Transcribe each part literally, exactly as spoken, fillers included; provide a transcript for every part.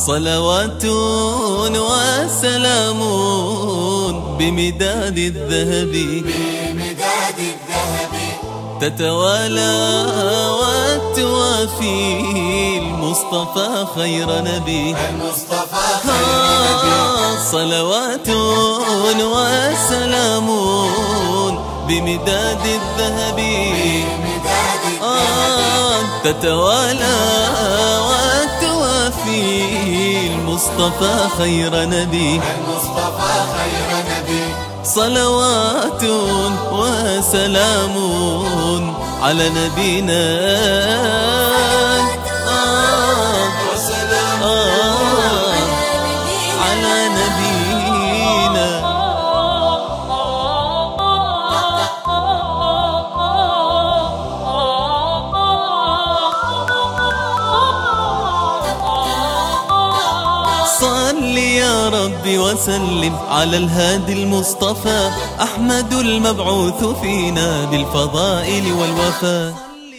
صلوات وسلام بمداد الذهب تتوالى وتوافي المصطفى خير نبي. صلوات وسلام بمداد الذهب تتوالى وتوافي المصطفى خير نبي. صلوات وسلام على نبينا وسلام على نبينا. صل يا ربي وسلم على الهادي المصطفى أحمد المبعوث فينا بالفضائل والوفاء.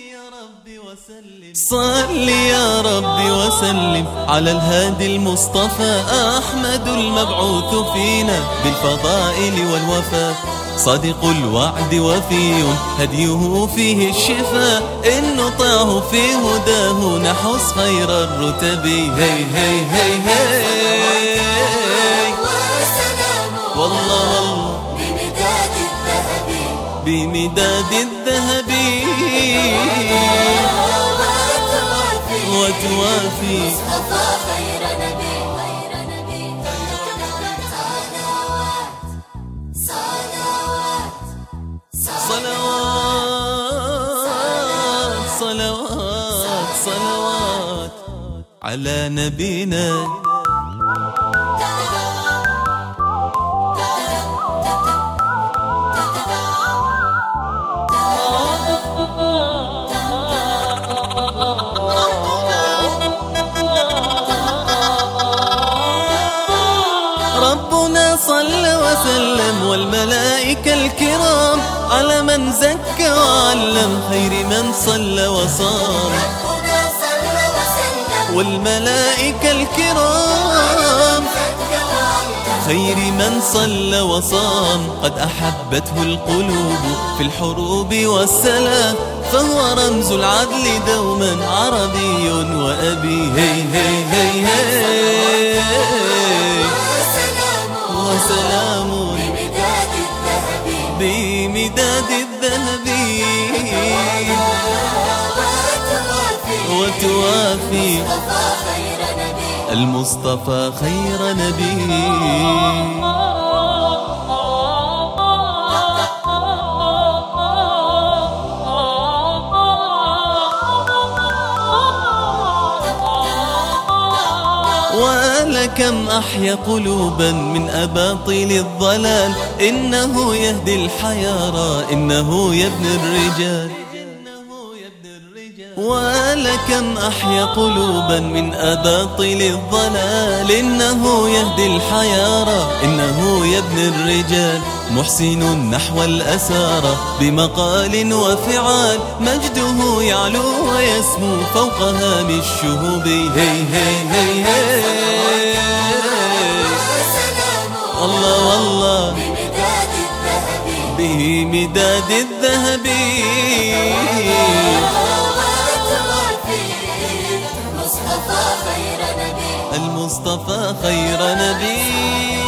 صل يا ربي وسلم على الهادي المصطفى أحمد المبعوث فينا بالفضائل والوفاء. صادق الوعد وفي هديه فيه الشفاء إن نطعه في هداه نحص خير الرتب. هي هي هي هي والله بمداد الذهب بمداد الذهب وتوافي مصطفى خير نبي. صلوات صلوات صلوات على نبينا. ربنا صلى وسلم والملائكة الكرام على من زكى وعلم خير من صلى وصام. والملائكة الكرام خير من صلى وصام قد أحبته القلوب في الحروب والسلام فهو رمز العدل دوما عربي وأبي. هي هي هي هي وسلام بمداد الذهب وتوافي المصطفى خير نبي. ولكم أحيا قلوبا من أباطيل الضلال إنه يهدي الحيارى إنه يبني الرجال. ولكم أحيا قلوبا من أباطيل الضلال إنه يهدي الحيارى إنه يبني الرجال. محسن نحو الأسارى بمقال وفعال مجده يعلو ويسمو فوق هام الشهوب. هي هي هي هي الله والله بمداد الذهب المصطفى خير نبي.